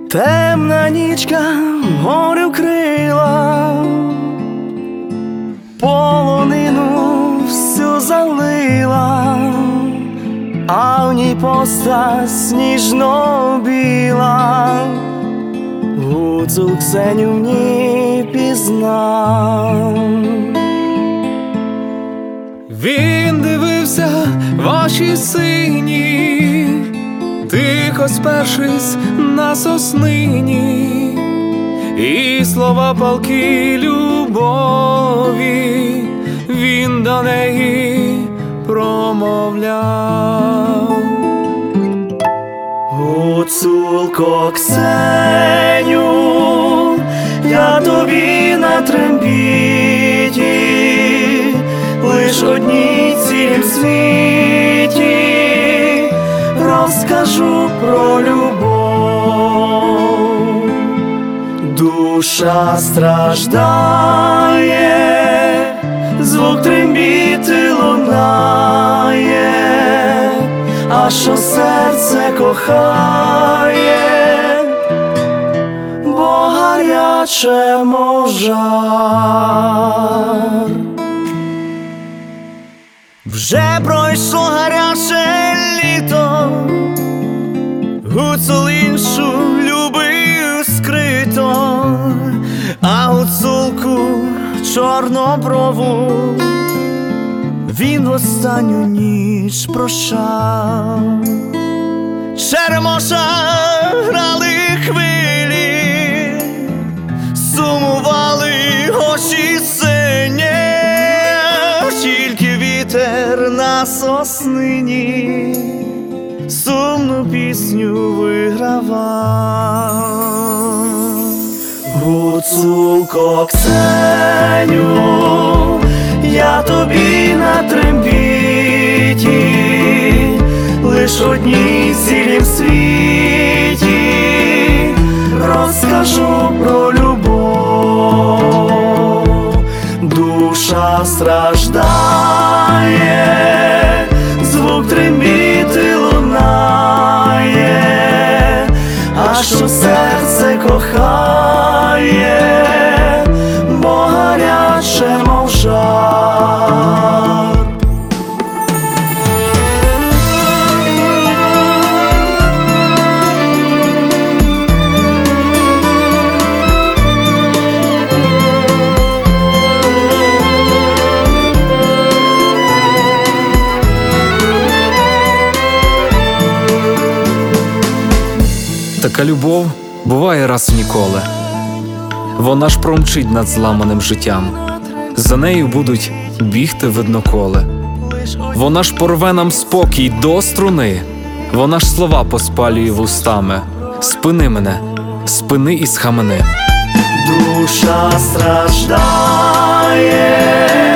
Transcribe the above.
Темна нічка горю крила, полонину всю залила, а в ній постать сніжно-біла. Гуцул Ксеню в ній пізнав. Він дивився в очі сині, тихо спершись на соснині, і слова палкі любові він до неї промовляв. Гуцулко Ксеню, я тобі на трембіті, лиш одній цілім світі розкажу про любов. Душа страждає, звук трембіти лунає, а що серце кохає, бо гаряче, мов жар. Вже пройшло гаряче літо, гуцул іншу любив скрито, а гуцулку чорноброву він в останню ніч прощав. Черемоша грали хвилі, сумували очі сині, тільки вітер на соснині сумну пісню вигравав. Гуцулко Ксеню, я тобі на трембіті, лиш одній цілім світі розкажу про любов. Душа страждає, звук трембіти лунає, а що серце кохає, бо гаряче, мов жар. Така любов буває раз в ніколи. Вона ж промчить над зламаним життям, за нею будуть бігти видноколи. Вона ж порве нам спокій до струни, вона ж слова поспалює вустами. Спини мене, спини і схамени. Душа страждає,